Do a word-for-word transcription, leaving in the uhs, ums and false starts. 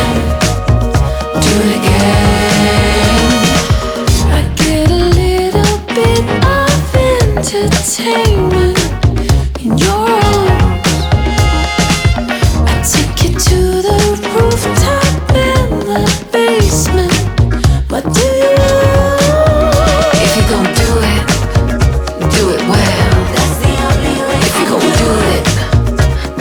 do it again. I get a little bit of entertainment in your